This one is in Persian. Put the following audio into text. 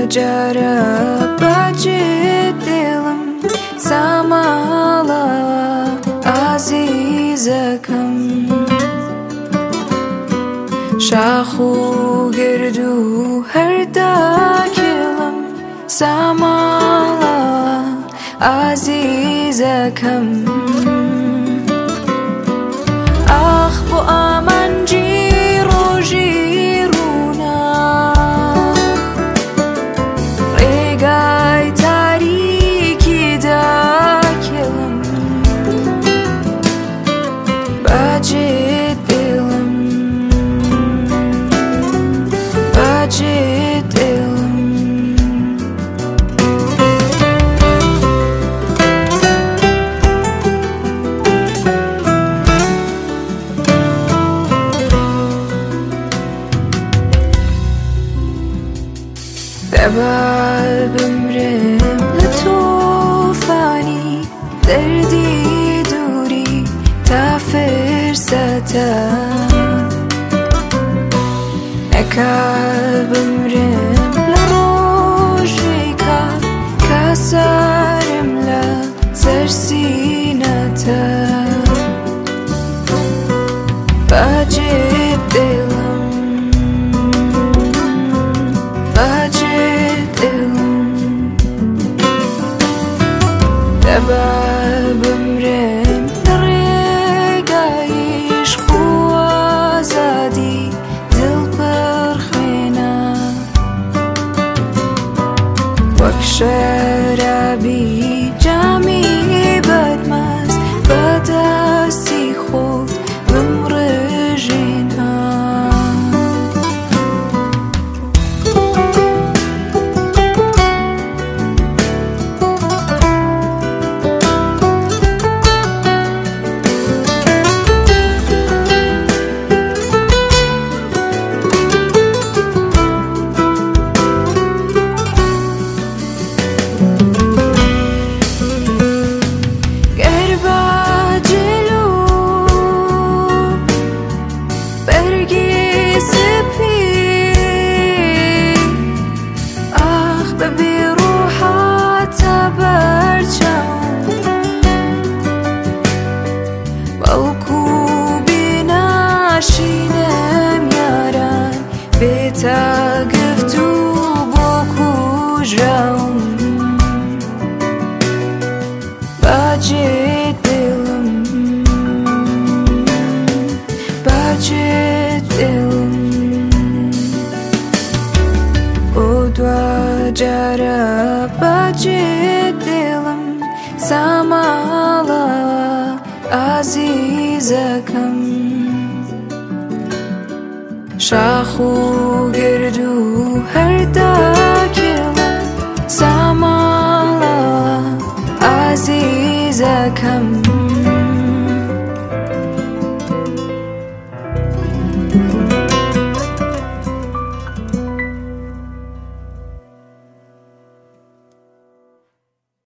جرى بجد دلم سامالا عزیزکم شاخو گردو هر داکلم سامالا عزیزکم آخ بو آمن جیرو جیرونا ریگای تاریکی داکلم بجد دلم بجد دلم دبال بمرم لطوفانی دردی دوری تا فرستا نکال بمرم لروجیکا کسرم لسرسینتا بجد دلم بجد دبال بمرم لرگایش خوازادی دل پرخینا وک شرابی جامی بدمست بدستی خود بمرجینا تا گفتو با کجام بجد دلم بجد دلم او دوا جرى بجد دلم سامالا عزیزکم شاخو گردو هر داکلم سامالا عزیزکم